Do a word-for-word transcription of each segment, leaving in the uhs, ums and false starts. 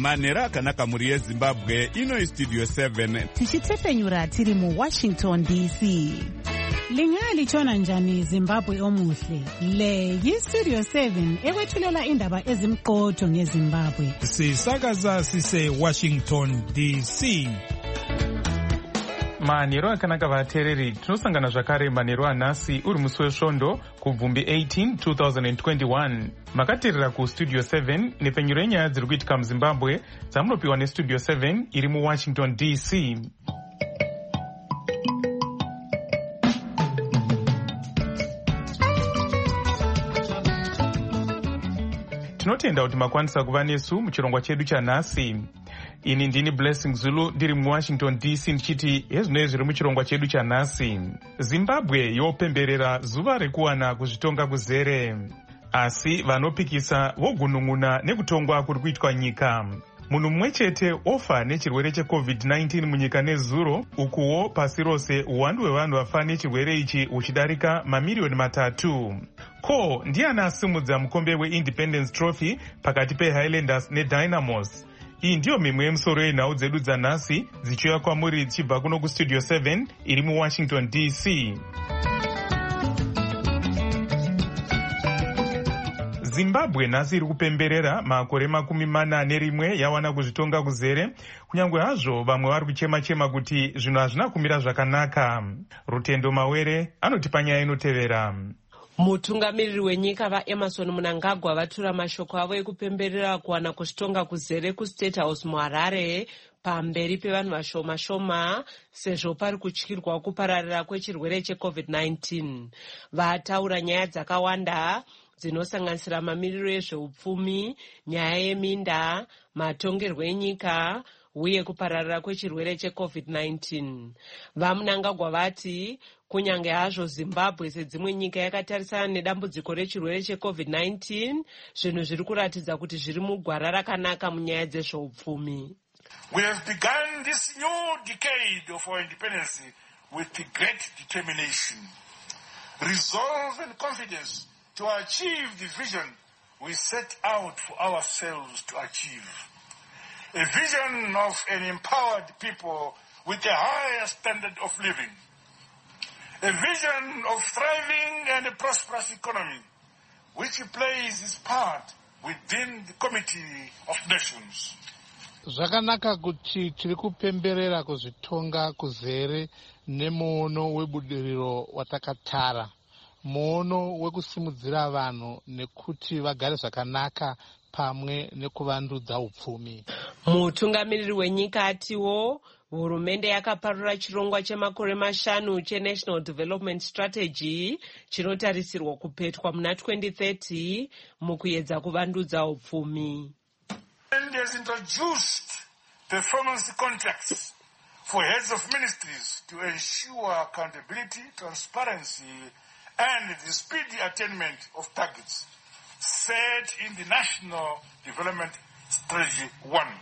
manhero akanaka mhuri yezimbabwe. Ino Studio seven tichitefenyura tiri muWashington D C. Lingalitshona njani Zimbabwe omuhle? Le yiStudio seven ekwethulela indaba ezimqotho ngeZimbabwe. Sisakaza sise Washington D C. Manhero akanaka vateereri, tinosangana zvakare manhero anhasi uri musi wesvondo kubvumbi eighteen twenty twenty-one. Makateerera kuStudio seven nepfenyuro yenyaya dziri kuitika muZimbabwe dzamunopiwa neStudio seven iri muWashington D C. Tinotenda kuti makwanisa kuva nesu muchirongwa chedu chanhasi. Ini ndini Blessing Zulu ndiri muWashington D C ndichiti hezvinoi zviri muchirongwa chedu chanhasi. Zimbabwe yopemberera zuva rekuwana kuzvitonga kuzere, asi vanopikisa vogunun'una nekutongwa kuri kuitwa nyika. Munhu mumwe chete ofa nechirwere checovid nineteen munyika nezuro, ukuwo pasi rose uwandu hwevanhu vafa nechirwere ichi huchidarika mamiriyoni matatu. Ko, ndiani asimudza mukombe weIndependence Trophy pakati peHighlanders neDynamos? Iyi ndiyo mimwe yemusoro yenhau dzedu dzanhasi dzichiuya kwamuri dzichibva kuno kuStudio seven iri muWashington D C. Zimbabwe nhasi iri kupemberera makore makumi mana nerimwe yawana kuzvitonga kuzere, kunyange hazvo vamwe vari kuchema-chema kuti zvinhu hazvina kumira zvakanaka. Rutendo Mawere anotipa nyaya inotevera. Mutungamiriri wenyika vaEmerson Mnangagwa vatura mashoko avo ekupemberera kuwana kuzvitonga kuzere kuState House muHarare pamberi pevanhu vashoma shoma sezvo pari kutyirwa kupararira kwechirwere checovid nineteen. Vataura nyaya dzakawanda dzinosanganisira mamiriro ezveupfumi, nyaya yeminda, matongerwo enyika uye kupararira kwechirwere checovid nineteen. VaMnangagwa vati kunyange hazvo Zimbabwe sedzimwe nyika yakatarisana nedambudziko rechirwere checovid nineteen, zvinhu zviri kuratidza kuti zviri mugwara rakanaka munyaya dzezveupfumi. We have begun this new decade of our independence with great determination, resolve and confidence to achieve the vision we set out for ourselves to achieve. A vision of an empowered people with a higher standard of living. A vision of thriving and a prosperous economy, which plays its part within the Committee of Nations. Zvakanaka kuti tiri kupemberera kuzvitonga kuzere nemuono webudiriro watakatara, muono wekusimudzira vanhu nekuti vagare zvakanaka pamwe nekuvandudza upfumi. Mutungamiriri wenyika atiwo hurumende yakaparura chirongwa chemakore mashanu cheNational Development Strategy chinotarisirwa kupetwa muna twenty thirty mukuedza kuvandudza upfumi. And has introduced performance contracts for heads of ministries to ensure accountability, transparency, and the speedy attainment of targets set in the National Development Strategy one.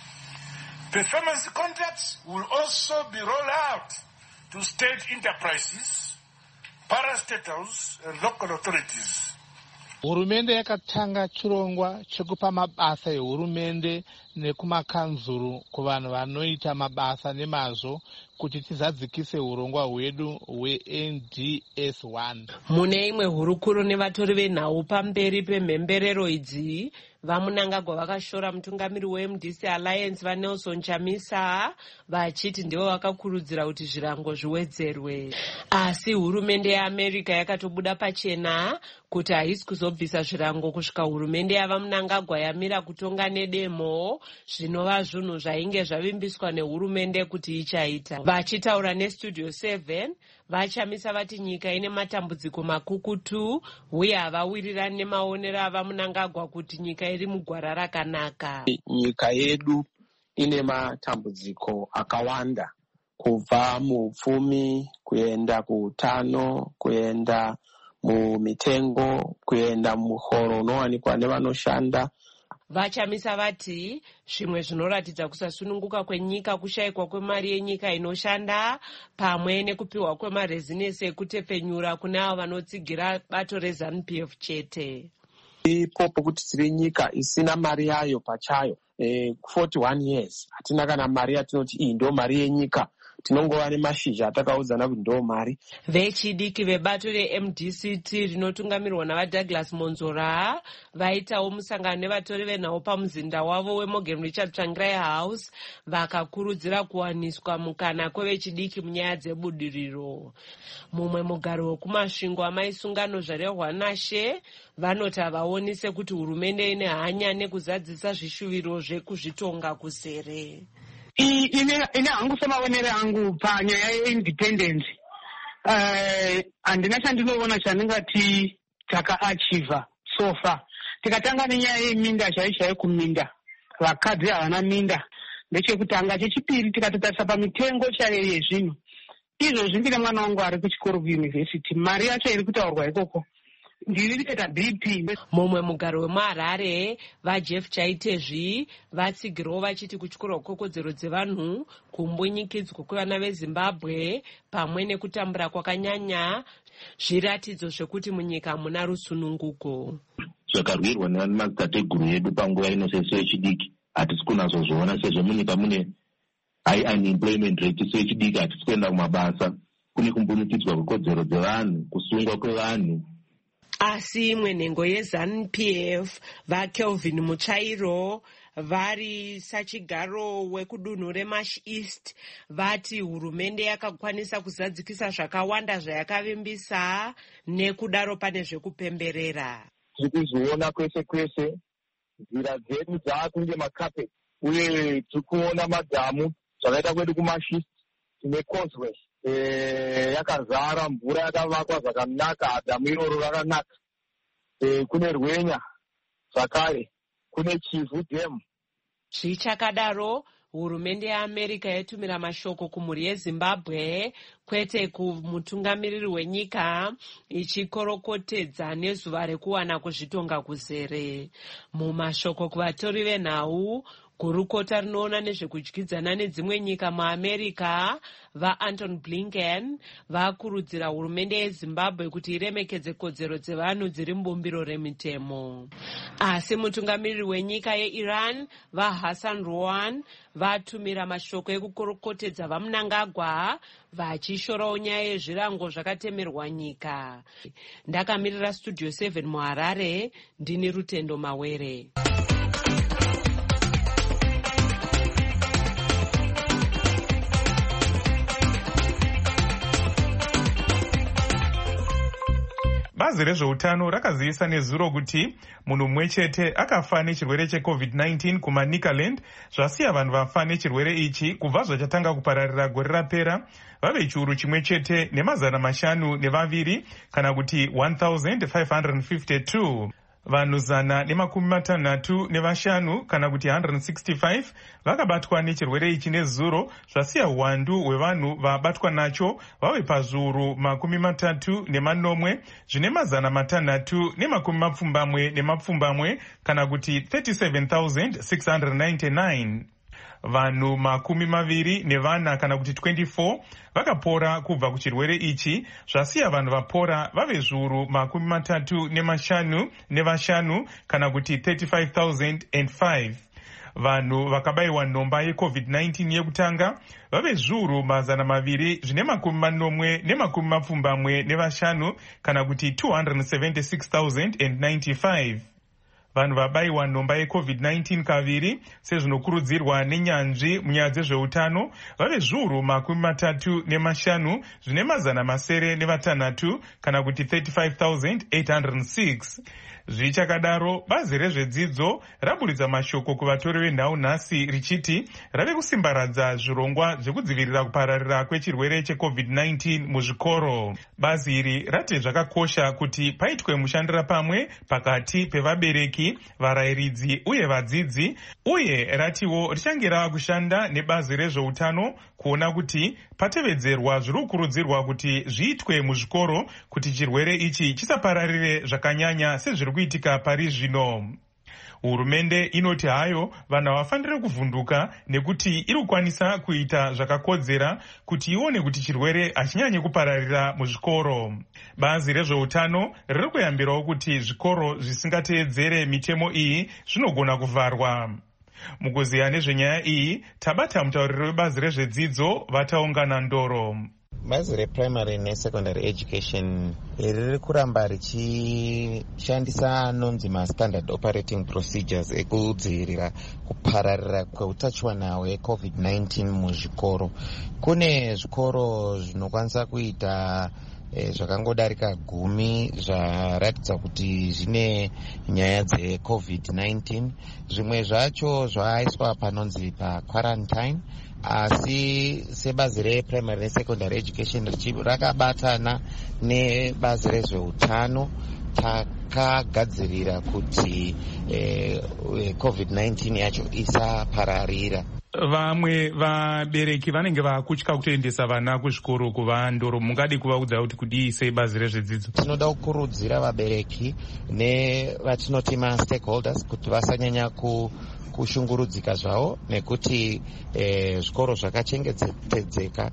Performance contracts will also be rolled out to state enterprises, parastatals, and local authorities. Hurumende yakatanga chirongwa chekupa mabasa ehurumende nekumakanzuru kuvanhu vanoita mabasa nemazvo kuti tizadzikise urongwa hwedu hweN D S one. Mune imwe hurukuro nevatori venhau pamberi pemhemberero idzi, vaMnangagwa vakashora mutungamiri weM D C Alliance vaNelson Chamisa vachiti ndivo vakakurudzira kuti zvirango zviwedzerwe. Asi hurumende yeAmerica yakatobuda pachena kuti haisi kuzobvisa zvirango kusvika hurumende yavaMnangagwa yamira kutonga nedemo, zvinova zvinhu zvainge zvavimbiswa nehurumende kuti ichaita. Vachitaura neStudio seven, vaChamisa vati nyika ine matambudziko makukutu uye havawirirani nemaonero avaMnangagwa kuti nyika iri mugwara rakanaka. Nyika yedu ine matambudziko akawanda, kubva muupfumi kuenda kuutano, kuenda mumitengo, kuenda muhoro unowanikwa nevanoshanda. VaChamisa vati zvimwe zvinoratidza kusasununguka kwenyika kushayikwa kwemari yenyika inoshanda pamwe nekupiwa kwemarezinesi ekutepfenyura kune avo vanotsigira bato reZANU P F chete. Ipo pokuti tiri nyika isina mari yayo pachayo, eh, forty-one years hatina kana mari yatinoti iyi ndo mari yenyika, tinongova nemashizha atakaudzana kuti ndo mari. Vechidiki vebato re-M D C T rinotungamirwa navaDouglas Monzora vaitawo musangano nevatori venhau pamuzinda wavo weMorgan Richard Tsvangirai House vakakurudzira kuwaniswa mukana kwevechidiki munyaya dzebudiriro. Mumwe mugaro wekumasvingo amaisungano zvarehwa nashe vanoti havaonise kuti hurumende ine hanya nekuzadzisa zvishuviro zvekuzvitonga kuzere. Ine hangu semaonere angu panyaya yeindependence handina chandinoona chandingati takaachiva so far. Tikatanga nenyaya yeminda chaizvo kuminda, vakadzi havana minda ndechekutanga. Chechipiri tikatotarisa pamitengo chaiyo yezvinhu izvo zvimbire mwana wangu ari kuchikoro kuyunivhesiti, mari yacho iri kutaurwa ikoko ndiriita B P. Mumwe mugaro wemuHarare vaJeff Chaitezvi vatsigirawo vachiti kutyora kokodzero dzevanhu, kumbunyikidzwa kwevana veZimbabwe pamwe nekutambura kwakanyanya zviratidzo zvekuti munyika muna rusununguko. Zvakarwirwa nemadzitateguru edu panguva ino sesu vechidiki hatisi kunazozviona, sezvo munyika mune high unemployment rate. Sesu vechidiki hatisi kuenda kumabasa, kune kumbunikidzwa kwekodzero dzevanhu, kusungwa kwevanhu. Asi imwe nhengo yeZANU P F vaKelvin Mutsvairo vari sachigaro wekudunhu reMarsh East vati hurumende yakakwanisa kuzadzikisa zvakawanda zvayakavimbisa, nekudaro pane zvekupemberera. Tiri kuzviona kwese kwese, nzira dzedu dzaakunge makapeti, uye tiri kuona madhamu zvakaita kwedu kuMarsh East tine causeway yakazara, mvura yakavakwa zvakanaka, dhamu iroro rakanaka. Kune Rwenya zvakare, kune Chivu Dam. Zvichakadaro, hurumende yeAmerica yatumira mashoko kumhuri yeZimbabwe, kwete kumutungamiriri wenyika, ichikorokotedza nezuva rekuwana kuzvitonga kuzere. Mumashoko kuvatori venhau, gurukota rinoona nezvekudyidzana nedzimwe nyika muAmerica vaAnton Blinken vakurudzira hurumende yeZimbabwe kuti iremekedze kodzero dzevanhu dziri mubumbiro remitemo. Asi mutungamiriri wenyika yeIran vaHassan Rouhani vatumira mashoko ekukorokotedza vaMnangagwa vachishorawo nyaya yezvirango zvakatemerwa nyika. Ndakamirira Studio seven muHarare, ndini Rutendo Mawere. Bazi rezveutano rakazivisa nezuro kuti munhu mumwe chete akafa nechirwere checovid nineteen kumaNicaland, zvasiya vanhu vafa nechirwere ichi kubva zvachatanga kupararira gore rapera vave chiuru chimwe chete nemazana mashanu nevaviri kana kuti one thousand five hundred fifty-two. Vanhu zana nemakumi matanhatu nevashanu kana kuti one hundred sixty-five vakabatwa nechirwere ichi nezuro, zvasiya uwandu hwevanhu vabatwa nacho vave pazviuru makumi matatu nemanomwe zvine mazana matanhatu nemakumi mapfumbamwe nemapfumbamwe kana kuti thirty-seven thousand six hundred ninety-nine. Vanhu makumi maviri nevana kana kuti twenty-four vakapora kubva kuchirwere ichi, zvasiya vanhu vapora vave zviuru makumi matatu nemashanu nevashanu kana kuti thirty-five thousand five. Vanhu vakabayiwa nhomba yecovid nineteen yekutanga vave zviuru mazana maviri zvine makumi manomwe nemakumi mapfumbamwe nevashanu kana kuti two hundred seventy-six thousand ninety-five. Vanhu vabayiwa nhomba yecovid nineteen kaviri sezvinokurudzirwa nenyanzvi munyaya dzezveutano vave zviuru makumi matatu nemashanu zvine mazana masere nevatanhatu kana kuti thirty-five thousand eight hundred six. Zvichakadaro, bazi rezvedzidzo raburitsa mashoko kuvatori venhau nhasi richiti rave kusimbaradza zvirongwa zvekudzivirira kupararira kwechirwere checovid nineteen muzvikoro. Bazi iri rati zvakakosha kuti paitwe mushandira pamwe pakati pevabereki, varayiridzi uye vadzidzi, uye ratiwo richange rava kushanda nebazi rezveutano kuona kuti patevedzerwa zviri kukurudzirwa kuti zviitwe muzvikoro kuti chirwere ichi chisapararire zvakanyanya sezviri kuitika pari zvino. Hurumende inoti hayo vanhu havafaniri kuvhunduka nekuti iri kukwanisa kuita zvakakodzera kuti ione kuti chirwere hachinyanyi kupararira muzvikoro. Bazi rezveutano riri kuyambirawo kuti zvikoro zvisingateedzere mitemo iyi zvinogona kuvharwa. Mukuziya nezvenyaya iyi tabata mutauriri webazi rezvedzidzo vataungana ndoro. Bazi reprimary nesecondary education riri kuramba richishandisa anonzi mastandard operating procedures ekudzivirira kupararira kweutachiwana hwecovid nineteen muzvikoro. Kune zvikoro zvinokwanisa kuita E, zvakangodarika gumi zvaratidza kuti zvine nyaya dzecovid nineteen. Zvimwe zvacho zvaaiswa panonzi paquarantine, asi sebazi reprimary nesecondary education rakabatana nebazi rezveutano takagadzirira kuti e, covid nineteen yacho isapararira. Vamwe vabereki vanenge vakutya kutoendesa vana kuzvikoro kuva ndoro, mungadi kuvaudza kuti kudii sebazi rezvedzidzo? Tinoda kukurudzira vabereki nevatinoti ma-stakeholders kuti vasanyanya ku kushungurudzika zvavo nekuti eh, zvikoro zvakachengetedzeka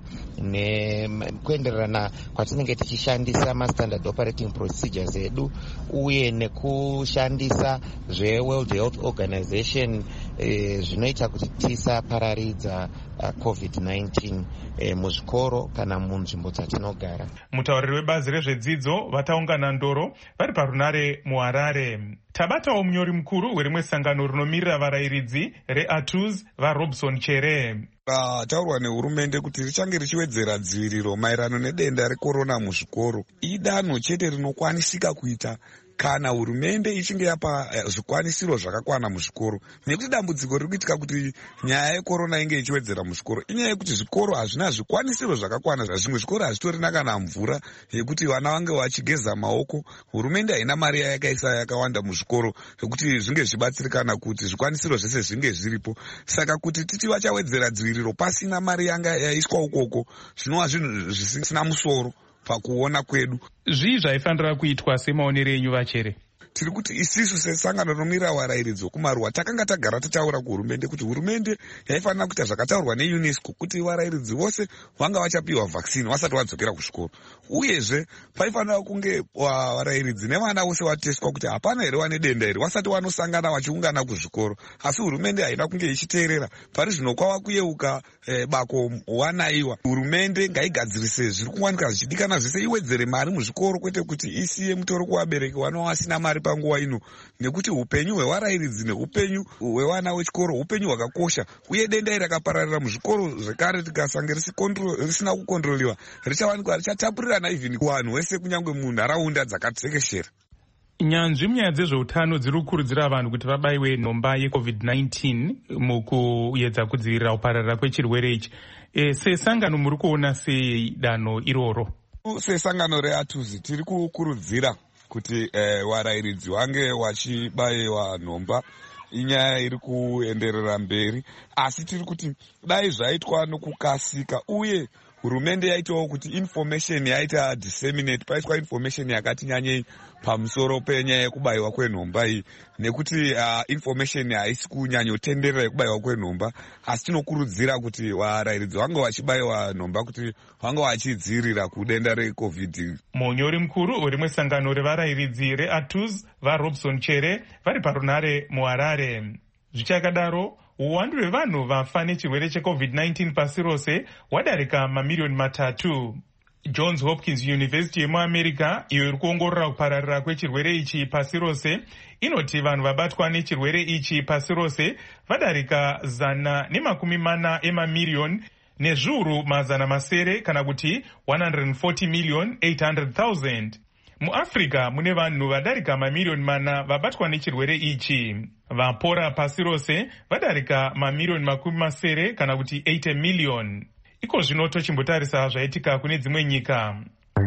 nekuenderana kwatinenge tichishandisa mastandard operating procedures edu uye nekushandisa zveWorld Health Organization eh, zvinoita kuti tisapararidza uh, covid nineteen eh, muzvikoro kana munzvimbo dzatinogara. Mutauriri webazi rezvedzidzo vataungana ndoro vari parunare muHarare. Tabatawo munyori mukuru werimwe sangano rinomirira varairidzi reATUZ vaRobson Chere. Uh, taurwa nehurumende kuti richange richiwedzera dziviriro maerano nedenda rekorona muzvikoro. Idanho chete rinokwanisika kuita kana hurumende ichinge yapa uh, zvikwanisiro zvakakwana muzvikoro. Nekuti dambudziko riri kuitika kuti nyaya yekorona inge ichiwedzera muzvikoro inyaya yekuti zvikoro hazvina zvikwanisiro zvakakwana. Zvimwe zvikoro hazvitorina kana mvura yekuti vana vange vachigeza maoko. Hurumende haina mari yakaisa yakawanda muzvikoro yekuti zvinge zvibatsirikana kuti zvikwanisiro zvese zvinge zviripo. Saka kuti titi vachawedzera dziviriro pasina mari yanga yaiswa ukoko zvinova zvinhu zvisina musoro pakuona kwedu. Zvii zvaifanira kuitwa semaonero enyu Vachere? Tiri kuti isisu sesangano rinomira varairidzi kumaruwa takanga tagara tataura kuhurumende kuti hurumende yaifanira kuita zvakataurwa neunesco kuti varairidzi vose vanga vachapiwa vaccine vasati vadzokera kuzvikoro. Uyezve paifanira kunge varairidzi nevana vose vateswa kuti hapana here vane denda iri vasati vanosangana vachiungana kuzvikoro. Asi hurumende haina kunge ichiteerera. Pari zvino kwava kuyeuka eh, bako wanaiwa. Hurumende ngaigadzirise zviri kuwanika zvichidikana zvese, iwedzere mari muzvikoro kwete kuti isiye mutoro kuvabereki vanova vasina mari panguva ino, nekuti upenyu hwevarairidzi neupenyu hwevana vechikoro upenyu hwakakosha. Uye denda iri rakapararira muzvikoro zvekare tikasange risina kukondroliwa richawanikwa richatapurirana even kuvanhu vese kunyange munharaunda dzakatekeshera. Nyanzvi munyaya dzezveutano dziri kukurudzira vanhu kuti vabayiwe nhomba yecovid nineteen mukuedza kudzivirira kupararira kwechirwere ichi. E, sesangano muri kuona sei danho iroro? Sesangano reATUZ tiri kukurudzira kuti eh, varairidzi vange vachibayiwa nhomba. Inyaya iri kuenderera mberi, asi tiri kuti dai zvaitwa nokukasika uye hurumende yaitawo kuti information yaita disseminate, paiswa information yakati nyanyei pamusoro penyaya yekubayiwa kwenhomba iyi, nekuti uh, information haisi kunyanyotenderera yekubayiwa kwenhomba. Asi tinokurudzira kuti varairidzi vange vachibayiwa nhomba kuti vange vachidzivirira kudenda recovid. Munyori mukuru werimwe sangano revarairidzi reATUZ vaRobson Chere vari parunare muHarare. Zvichakadaro, uwandu hwevanhu vafa nechirwere checovid nineteen pasi rose wadarika mamiliyoni matatu. Johns Hopkins University yemuAmerica, iyo iri kuongorora kupararira kwechirwere ichi pasi rose, inoti vanhu vabatwa nechirwere ichi pasi rose vadarika zana nemakumi mana emamiliyoni nezviuru mazana masere, kana kuti one hundred forty million eight hundred thousand. MuAfrica mune vanhu vadarika mamiliyoni mana vabatwa nechirwere ichi. Vapora pasi rose vadarika mamiliyoni makumi masere, kana kuti eighty million. Iko zvino tochimbotarisa zvaitika kune dzimwe nyika.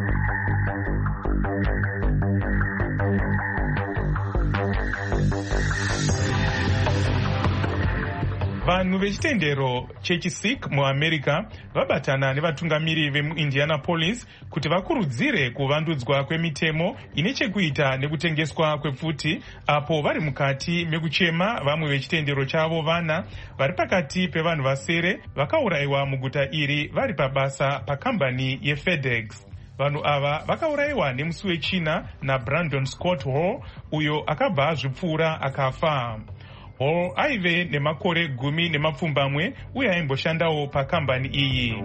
Vanhu vechitendero chechiSikh muAmerica vabatana nevatungamiri vemuIndianapolis kuti vakurudzire kuvandudzwa kwemitemo ine chekuita nekutengeswa kwepfuti, apo vari mukati mekuchema vamwe vechitendero chavo vana vari pakati pevanhu vasere vakaurayiwa muguta iri vari pabasa pakambani yeFedEx. Vanhu ava vakaurayiwa nemusi wechina naBrandon Scott Hall, uyo akabva azvipfuura akafa. Hall aive nemakore gumi nemapfumbamwe uye aimboshandawo pakambani iyi.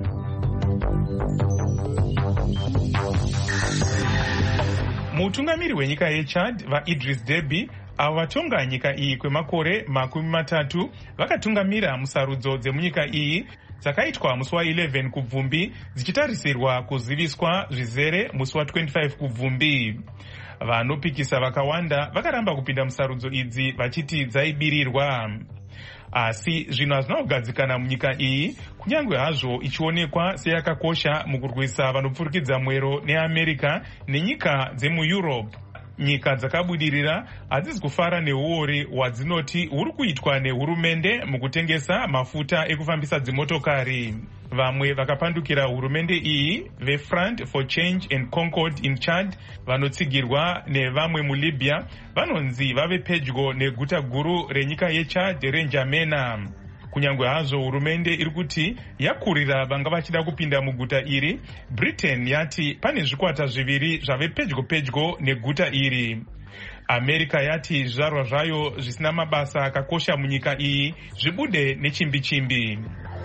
Mutungamiri wenyika yeChad vaIdris Deby avo vatonga nyika iyi kwemakore makumi matatu vakatungamira musarudzo dzemunyika iyi dzakaitwa musi wa11 kubvumbi dzichitarisirwa kuziviswa zvizere musi wa25 kubvumbi. Vanopikisa vakawanda vakaramba kupinda musarudzo idzi vachiti dzaibirirwa. Asi zvinhu hazvina kugadzikana munyika iyi, kunyange hazvo ichionekwa seyakakosha mukurwisa vanopfurikidza mwero neAmerica nenyika dzemuEurope. Nyika dzakabudirira hadzizi kufara neuori hwadzinoti huri kuitwa nehurumende mukutengesa mafuta ekufambisa dzimotokari. Vamwe vakapandukira hurumende iyi, veFront for Change and Concord in Chad, vanotsigirwa nevamwe muLibya, vanonzi vave pedyo neguta guru renyika yeChad reNjamena. Kunyange hazvo hurumende iri kuti yakurira vanga vachida kupinda muguta iri, Britain yati pane zvikwata zviviri zvave pedyo pedyo neguta iri. America yati zvizvarwa zvayo zvisina mabasa akakosha munyika iyi zvibude nechimbi-chimbi.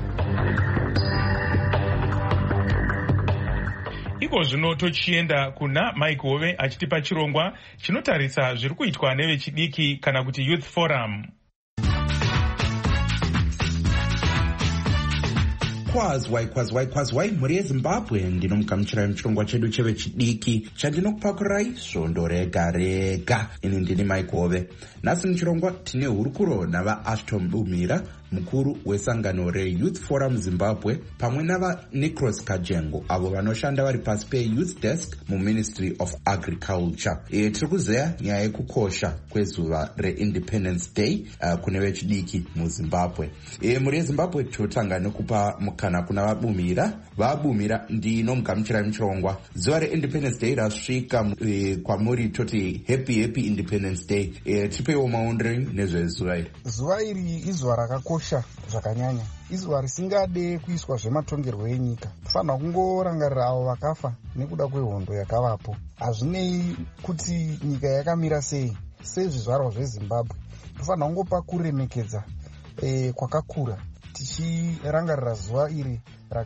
Iko zvino tochienda kuna Mike Hove achitipa chirongwa chinotarisa zviri kuitwa nevechidiki kana kuti Youth Forum. Kwazwai kwazwai kwazwai mhuri yeZimbabwe, ndinomugamuchirai muchirongwa chedu chevechidiki chandinokupakurai svondo rega rega. Ini ndini Mike Hove. Nhasi muchirongwa tine hurukuro navaAshton Bumira, mukuru wesangano reYouth Forum Zimbabwe, pamwe navaNicros Kajengo avo vanoshanda vari pasi peYouth Desk muMinistry of Agriculture. E, tiri kuzeya nyaya yekukosha kwezuva reIndependence Day uh, kune vechidiki muZimbabwe. E, muri yeZimbabwe totanga nekupa mukana kuna vaBumira. VaBumira ndinomugamuchirai muchirongwa. Zuva reIndependence Day rasvika, e, kwamuri toti happy happy Independence Day. E, tipewo maondero nezvezuva iri. Zuva iri izuva rakakosha zvakanyanya, izuva risingade kuiswa zvematongerwo enyika. Tofanira kungorangarira avo vakafa nekuda kwehondo yakavapo. Hazvinei kuti nyika yakamira sei, sezvizvarwa zveZimbabwe tofanira kungopa kuremekedza e, kwakakura tichirangarira zuva iri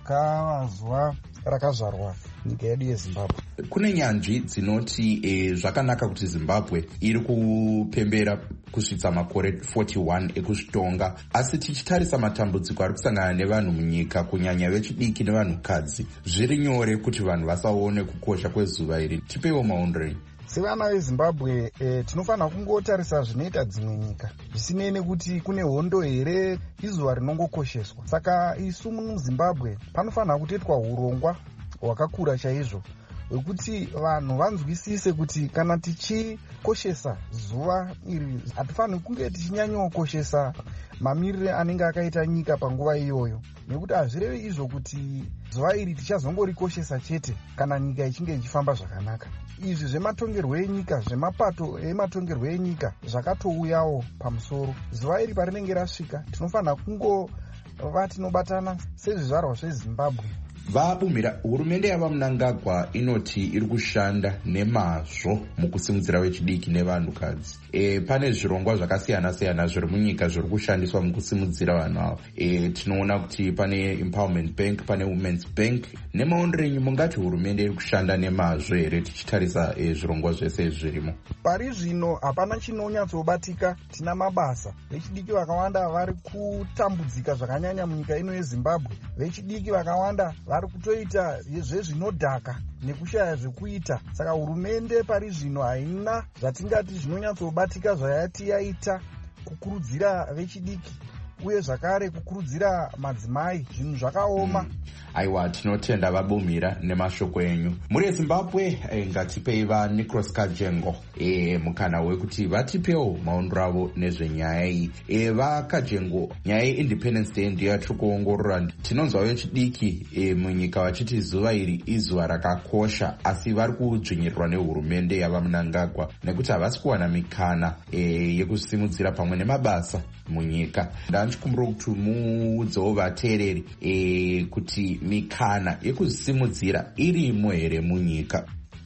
rakazuva rakazvarwa nyika yedu yeZimbabwe. Kune nyanzvi dzinoti e, zvakanaka kuti Zimbabwe iri kupembera kusvitsa makore forty-one ekuzvitonga, asi tichitarisa matambudziko ari kusangana nevanhu munyika, kunyanya vechidiki nevanhukadzi, zviri nyore kuti vanhu vasaone kukosha kwezuva iri. Tipewo maondero. Sevana veZimbabwe e, tinofanira kungotarisa zvinoita dzimwe nyika, zvisinei nekuti kune hondo here, izuva rinongokosheswa. Saka isu muZimbabwe panofanira kutoitwa urongwa hwakakura chaizvo wekuti vanhu vanzwisise kuti kana tichikoshesa zuva iri hatifaniri kunge tichinyanyokoshesa mamirire anenge akaita nyika panguva iyoyo, nekuti hazvirevi izvo kuti zuva iri tichazongorikoshesa chete kana nyika ichinge ichifamba zvakanaka. Izvi zvematongerwo enyika, zvemapato ematongerwo enyika zvakatouyawo pamusoro. Zuva iri parinenge rasvika tinofanira kungova tinobatana sezvizvarwa zveZimbabwe. VaBumira, hurumende yavaMnangagwa inoti iri kushanda nemazvo mukusimudzira vechidiki nevanhukadzi. E, pane zvirongwa zvakasiyana siyana zviri munyika zviri kushandiswa mukusimudzira vanhu ava. E, tinoona kuti pane Empowerment Bank, pane Women's Bank. Nemaondero enyu, mungati hurumende iri kushanda nemazvo here tichitarisa e, zvirongwa zvese zvirimo? Pari zvino hapana chinonyatsobatika. Tina mabasa, vechidiki vakawanda vari kutambudzika zvakanyanya munyika ino yeZimbabwe. Vechidiki vakawanda vari kutoita zvezvinodhaka nekushaya zvekuita. Saka hurumende pari zvino haina zvatingati zvinonyatsobatika zvayati yaita kukurudzira vechidiki uye zvakare kukurudzira madzimai. Zvinhu zvakaoma. Mm. Aiwa, tinotenda vaBumira nemashoko enyu. Muri yeZimbabwe e, ngatipei vaNicros Kajengo e, mukana wekuti vatipewo maondero avo nezvenyaya iyi. E, vaKajengo, nyaya yeIndependence Day ndiyo yatiri kuongorora. Tinonzwa vechidiki e, munyika vachiti zuva iri izuva rakakosha, asi vari kudzvinyirirwa nehurumende yavaMnangagwa nekuti havasi kuwana mikana e, yekusimudzira pamwe nemabasa munyika. Ndanchikumbira kuti muudzewo vateereri e, kuti mikana yekuzisimudzira irimo here munyika.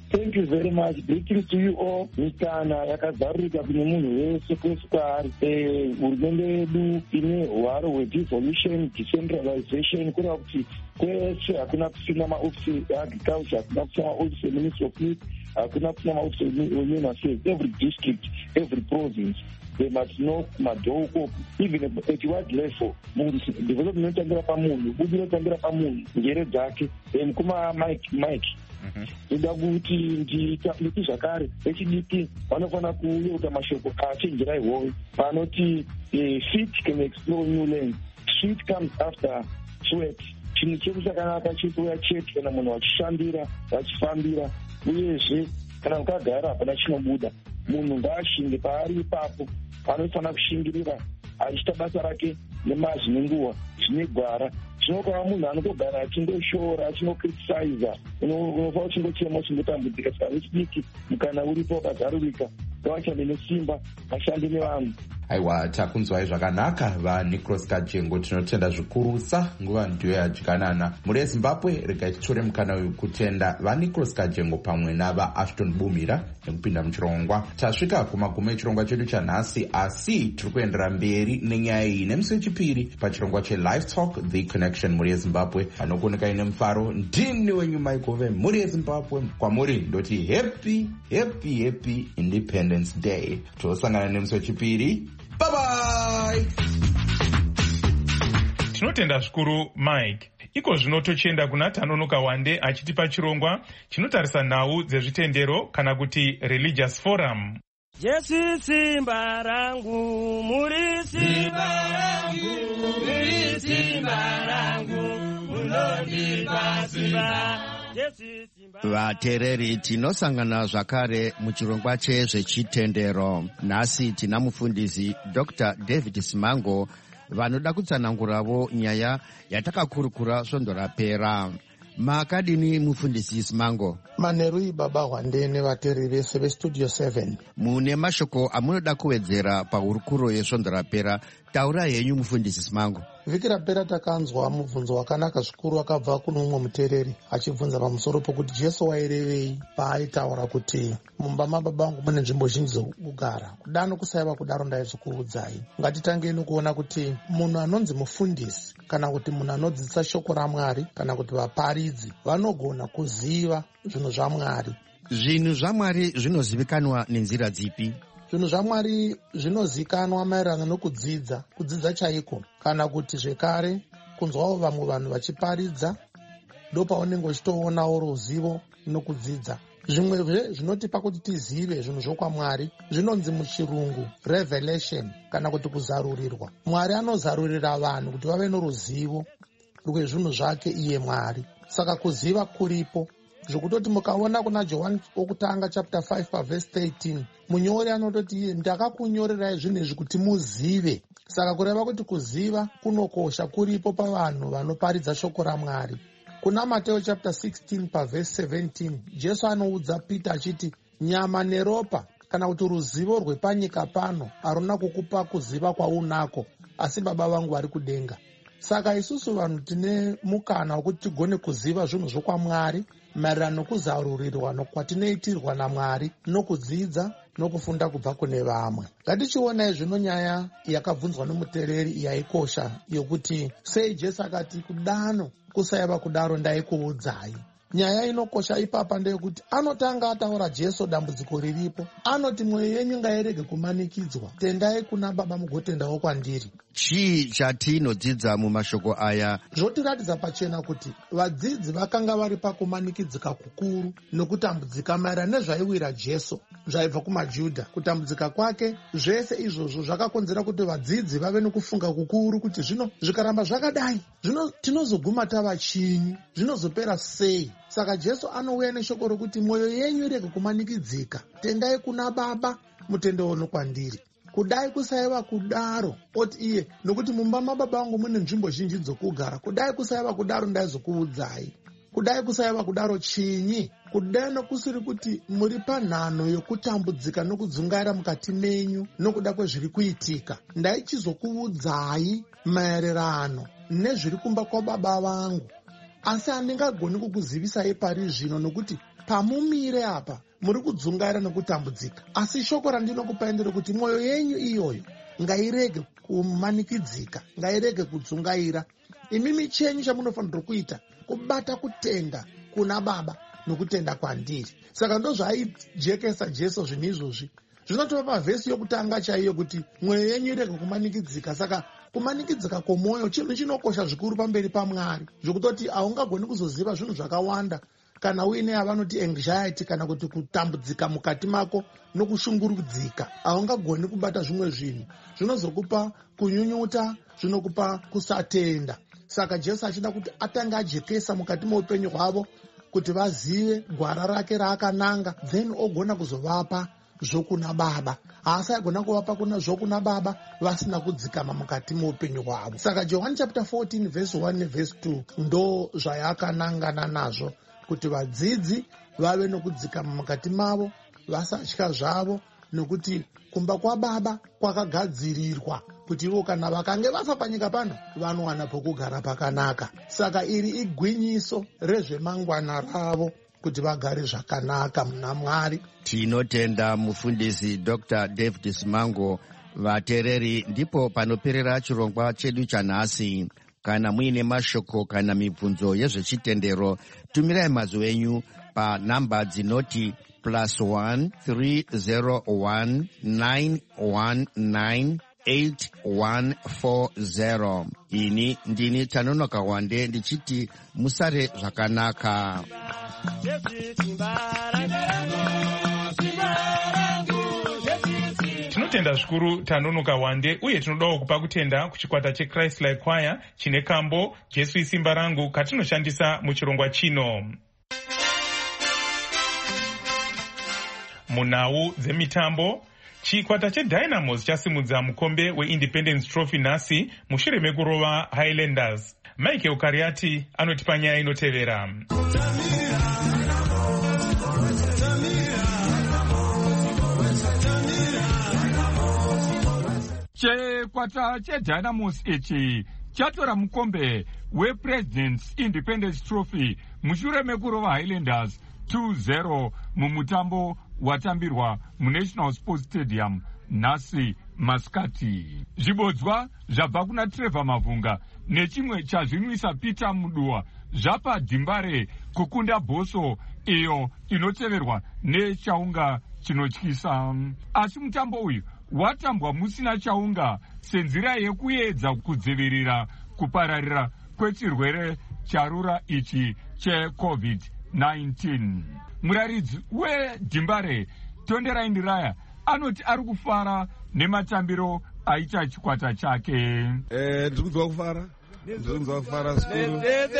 Thank you very much. Greetings to you all. Mikana yakazarurika kune munhu wese kwese kwaari. Hurumende yedu ine hwaro hwedevolution, decentralization, kureva kuti kwese hakuna kusina maofisi eagriculture, hakuna kusina maofisi eministry of youth, hakuna kusina maofisi ehuman affairs. Every district, every province, they must know madhoko, even at what level. Development inotangira pamunhu, budi inotangira pamunhu, njere dzake. Kuma Mike, Mike. Ndoda kuti nditi zvakare vechidiki vanofanira kuyeuta mashoko achenjera ihoyo vanoti feet can explore new land. Sweat comes after sweat. Chinhu chedu chakanaka chikuuya chete kana munhu vachishandira vachifambira, uyezve kana mukagara hapana chinobuda. Munhu ngaashinge paari ipapo anofanira kushingirira achiita basa rake nemazvi nenguva zvine gwara. Zvinokava munhu anotogara achindoshora achinokritisaiza unofa uchingochema uchingotambudzika. Saka vechidiki mukana uripo wakazarurika ngavashande nesimba vashande nevanhu. Aiwa, takunzwai zvakanaka vaNicholas Kajengo, tinotenda zvikurusa. Nguva ndiyo yadyanana. Muri yeZimbabwe regai titore mukana uyu kutenda vaNicholas Kajengo pamwe navaAshton Bumira nekupinda muchirongwa. Tasvika kumagumo echirongwa chedu chanhasi, asi tiri kuendera mberi nenyaya iyi nemusi wechipiri pachirongwa cheLive Talk The Connection muri yeZimbabwe. Anokuoneka ine mufaro ndini wenyu Maikove muri yeZimbabwe. Kwamuri ndoti happy happy happy Independence Day. Tosangana nemusi wechipiri. Bye bye. Tinotenda zvikuru Mike. Iko zvino tochienda kuna Tanonoka Wande achitipa chirongwa chinotarisa nhau dzezvitendero kana kuti religious forum. Jesu simba rangu, muri simba rangu, muri simba rangu, munondipa simba. Vateereri, tinosangana zvakare muchirongwa chezvechitendero. Nhasi tina mufundisi Doctor David Simango vanoda kutsananguravo nyaya yatakakurukura svondo rapera. Makadini mufundisi Simango? Manerui baba Wande nevateereri vese vestudio seven. Mune mashoko amunoda kuwedzera pahurukuro yesvondo rapera. Taura henyu mufundisi Simango. Vhiki rapera takanzwa mubvunzo wakanaka zvikuru akabva kuno mumwe muteereri achibvunza pamusoro pokuti Jesu wairevei paaitaura kuti mumba mababa vangu mune nzvimbo zhinji dzokugara, kudano kusaiva kudaro ndaizvikuudzai. Ngatitange nokuona kuti munhu anonzi mufundisi kana kuti munhu anodzidzisa shoko raMwari kana kuti vaparidzi vanogona kuziva zvinhu zvaMwari. Zvinhu zvaMwari zvinozivikanwa nenzira dzipi? Zvinhu zvaMwari zvinozikanwa maererano nokudzidza, kudzidza chaiko, kana kuti zvekare kunzwawo vamwe vanhu vachiparidza, ndopaunenge uchitoonawo ruzivo nokudzidza. Zvimwezve zvinotipa kuti tizive zvinhu zvokwamwari zvinonzi muchirungu revelation kana kuti kuzarurirwa. Mwari anozarurira vanhu kuti vave noruzivo rwezvinhu zvake iye Mwari. Saka kuziva kuripo, zvokutoti mukaona kuna Johani okutanga chapter five pavhesi thirteen, munyori anototi iye ndakakunyorerai zvinhu izvi kuti muzive. Saka kureva kuti kuziva kunokosha kuripo pavanhu vanoparidza shoko raMwari. Kuna Mateo chapter sixteen pavhesi seventeen, Jesu anoudza Pita achiti nyama neropa kana kuti ruzivo rwepanyika pano haruna kukupa kuziva kwaunako, asi baba vangu vari kudenga. Saka isusu vanhu tine mukana wekuti tigone kuziva zvinhu zvokwamwari maererano nokuzarurirwa nokwatinoitirwa naMwari nokudzidza nokufunda kubva kune vamwe. Ngatichionai zvino nyaya yakabvunzwa nomuteereri yaikosha yokuti sei Jesu akati kudano kusaiva kudaro ndaikuudzai. Nyaya inokosha ipapa ndeyekuti anotanga ataura Jesu dambudziko riripo. Anoti mwoyo yenyu ngairege kumanikidzwa, tendai kuna baba mugotendawo kwandiri. Chii chatinodzidza mumashoko aya? Zvotiratidza pachena kuti vadzidzi vakanga vari pakumanikidzika kukuru nokutambudzika maererano nezvaiwira Jesu zvaibva kumaJudha. Kutambudzika kwake zvese izvozvo zvakakonzera kuti vadzidzi vave nokufunga kukuru kuti zvino zvikaramba zvakadai, zvino tinozoguma tava chinyi, zvinozopera sei? Saka Jesu anouya neshoko rokuti mwoyo yenyu irege kumanikidzika, tendai kuna baba mutendewo nokwandiri. Kudai kusaiva kudaro, oti iye, nokuti mumba mababa vangu mune nzvimbo zhinji dzokugara, kudai kusaiva kudaro ndaizokuudzai. Kudai kusaiva kudaro chinyi? Kudai nokusiri kuti muri panhano yokutambudzika nokudzungaira mukati menyu nokuda kwezviri kuitika. Ndaichizokuudzai maererano nezviri kumba kwababa vangu, asi handingagoni kukuzivisai pari zvino nokuti pamumire apa muri kudzungaira nekutambudzika, asi shoko randinokupai nderekuti mwoyo yenyu iyoyo ngairege kumanikidzika, ngairege kudzungaira. Imimi chenyu chamunofanirwa kuita kubata kutenda kuna Baba nokutenda kwandiri. Saka ndo zvaijekesa Jesu zvinhu izvozvi. Zvinotova pavhesi yokutanga chaiyo kuti mwoyo yenyu irege kumanikidzika. Saka kumanikidzika kwomwoyo chinhu chinokosha zvikuru pamberi paMwari, zvokutoti haungagoni kuzoziva zvinhu zvakawanda kana uine yavanoti anxiety kana kuti kutambudzika mukati mako nokushungurudzika. Haungagoni kubata zvimwe zvinhu, zvinozokupa kunyunyuta, zvinokupa kusatenda. Saka Jesu achida kuti atange ajekesa mukati meupenyu hwavo kuti vazive gwara rake raakananga, then ogona kuzovapa zvokuna Baba. Haasi agona kuvapa kuna zvokuna Baba vasina kudzikama mukati meupenyu hwavo. Saka John chapter fourteen verse one neverse two ndo zvayakanangana nazvo, kuti vadzidzi vave nokudzikama mukati mavo, vasatya zvavo, nokuti kumba kwaBaba kwakagadzirirwa kuti ivo kana vakange vafa panyika pano vanowana pokugara pakanaka. Saka iri igwinyiso rezvemangwana ravo kuti vagare zvakanaka muna Mwari. Tinotenda mufundisi Doctor David Simango. Vateereri, ndipo panoperera chirongwa chedu chanhasi. Kana muine mashoko kana mibvunzo yezvechitendero, tumirai mazwi enyu panhamba dzinoti plus one three zero one nine one nine eight one four zero. Ini ndini Tanonoka Wande ndichiti musare zvakanaka. Tinotenda zvikuru Tanonoka Wande, uye tinodawo kupa kutenda kuchikwata cheChrist Like Choir chine kambo Jesu isimba rangu katinoshandisa muchirongwa chino. Munhau dzemitambo, chikwata cheDynamos chasimudza mukombe weIndependence Trophy nhasi mushure mekurova Highlanders. Michael Kariati anotipa nyaya inotevera. Chikwata cheDynamos ichi chatora mukombe wePresident's Independence Trophy mushure mekurova Highlanders two zero mumutambo watambirwa muNational Sports Stadium nhasi masikati. Zvibodzwa zvabva kuna Trevor Mavhunga nechimwe chazvinwisa Peter Muduwa zvapa Dimbare kukunda Bhoso iyo inoteverwa nechaunga chinotyisa. Asi mutambo uyu watambwa musina chaunga senzira yekuedza kudzivirira kupararira kwechirwere charura ichi cheCovid nineteen. Muraridzi weDimbare Tonderai Ndiraya anoti ari kufara nematambiro aita chikwata chake. Eh, ndiri kunzwa kufara. Ndiri kunzwa kufara zvikuru.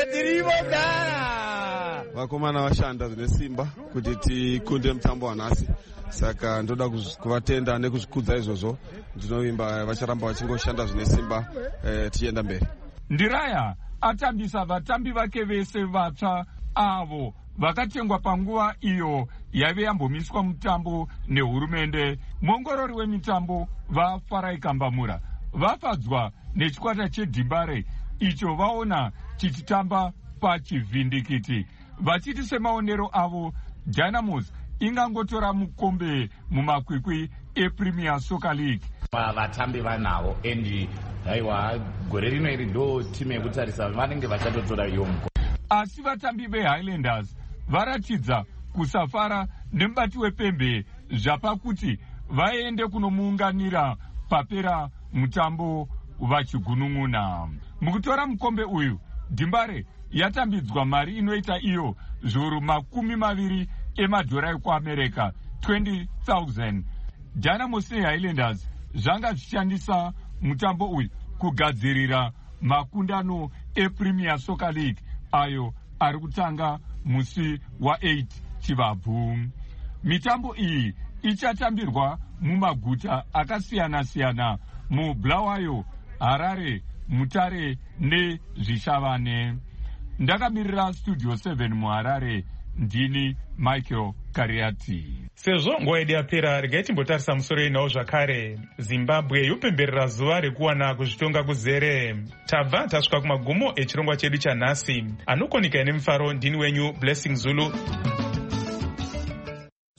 Vakomana vashanda zvine simba kuti tikunde mutambo wanhasi. Saka ndoda kuvatenda nekuzvikudza izvozvo. Ndinovimba vacharamba vachingoshanda zvine simba eh, tichienda mberi. Ndiraya atambisa vatambi vake vese vatsva avo vakatengwa panguva iyo yave yambomiswa mutambo nehurumende. Muongorori wemitambo vaFarai Kambamura vafadzwa nechikwata cheDimbare icho vaona chichitamba pachivhindikiti, vachiti semaonero avo Dynamos ingangotora mukombe mumakwikwi ePremier Soccer League. Vatambi vanavo endi haiwa gore rino iri ndo timu yekutarisa vanenge vachatotora iyo mukombe. Asi vatambi veHighlanders varatidza kusafara nemubati wepembe zvapakuti vaende kunomuunganira papera mutambo vachigunun'una. Mukutora mukombe uyu, Dimbare yatambidzwa mari inoita iyo zviuru makumi maviri emadhora ekuAmerica twenty thousand. Dynamos neHighlanders zvanga zvichishandisa mutambo uyu kugadzirira makundano ePremier Soccer League ayo ari kutanga musi wa8 Chivabvu. Mitambo iyi ichatambirwa mumaguta akasiyana-siyana muBulawayo, Harare, Mutare neZvishavane. Ndakamirira Studio seven muHarare, ndini Michael Kariati. Sezvo nguva yedu yapera, regai timbotarisa musoro inawo zvakare. Zimbabwe yopemberera zuva rekuwana kuzvitonga kuzere. Tabva tasvika kumagumo echirongwa chedu chanhasi. Anokonika ine mufaro, ndini wenyu Blessing Zulu.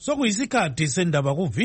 sokuyisikhathi sendaba ku